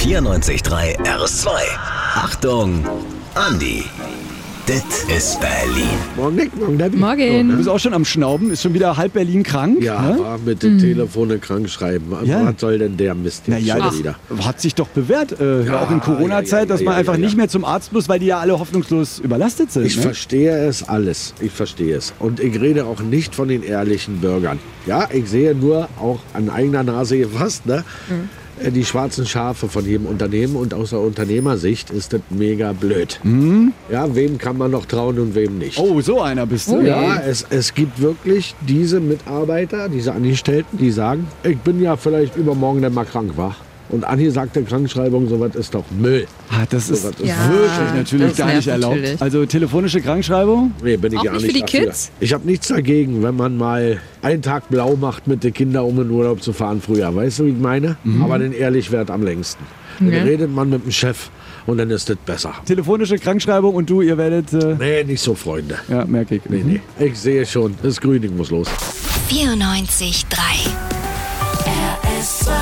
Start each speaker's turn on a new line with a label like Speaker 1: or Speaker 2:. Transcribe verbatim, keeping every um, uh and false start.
Speaker 1: vierundneunzig Komma drei R S zwei. Achtung, Andi. Dit ist Berlin.
Speaker 2: Morgen, Nick, morgen, Debbie.
Speaker 3: Morgen.
Speaker 4: Du bist auch schon am Schnauben, ist schon wieder halb Berlin krank.
Speaker 2: Ja,
Speaker 4: ne?
Speaker 2: war mit den Telefone krank schreiben.
Speaker 4: Ja.
Speaker 2: Was soll denn der Mist jetzt
Speaker 4: Naja,
Speaker 2: schon
Speaker 4: das
Speaker 2: wieder?
Speaker 4: hat sich doch bewährt, äh,
Speaker 2: Ja,
Speaker 4: auch in Corona-Zeit,
Speaker 2: ja, ja,
Speaker 4: dass
Speaker 2: ja,
Speaker 4: man
Speaker 2: ja,
Speaker 4: einfach
Speaker 2: ja,
Speaker 4: nicht
Speaker 2: ja.
Speaker 4: mehr zum Arzt muss, weil die ja alle hoffnungslos überlastet sind.
Speaker 2: Ich
Speaker 4: ne?
Speaker 2: verstehe es alles. Ich verstehe es. Und ich rede auch nicht von den ehrlichen Bürgern. Ja, ich sehe nur auch an eigener Nase gefasst, ne?
Speaker 4: Mhm.
Speaker 2: Die schwarzen Schafe von jedem Unternehmen, und aus der Unternehmersicht ist das mega blöd. Ja, wem kann man noch trauen und wem nicht?
Speaker 4: Oh, so einer bist du.
Speaker 2: Ja, es, es gibt wirklich diese Mitarbeiter, diese Angestellten, die sagen, ich bin ja vielleicht übermorgen dann mal krank, wa? Und angesagte Krankschreibung, sowas ist doch Müll.
Speaker 4: Ah, das ist
Speaker 2: So, das ist
Speaker 3: Ja,
Speaker 4: wirklich natürlich
Speaker 3: das
Speaker 4: gar
Speaker 3: nervt
Speaker 4: nicht erlaubt.
Speaker 3: natürlich.
Speaker 4: Also telefonische Krankschreibung?
Speaker 2: Nee, bin ich
Speaker 3: Auch
Speaker 2: gar
Speaker 3: nicht
Speaker 2: nicht
Speaker 3: für die
Speaker 2: dafür.
Speaker 3: Kids?
Speaker 2: Ich habe nichts dagegen, wenn man mal einen Tag blau macht mit den Kindern, um in Urlaub zu fahren früher. Weißt du, wie ich meine? Aber den ehrlich wert am längsten. Dann
Speaker 3: Okay.
Speaker 2: redet man mit dem Chef und dann ist das besser.
Speaker 4: Telefonische Krankschreibung und du, ihr werdet... Äh,
Speaker 2: Nee, nicht so, Freunde.
Speaker 4: ja, merke ich.
Speaker 2: Nee, nee. Ich sehe schon, das Grüning muss los.
Speaker 5: vierundneunzig Komma drei R S zwei.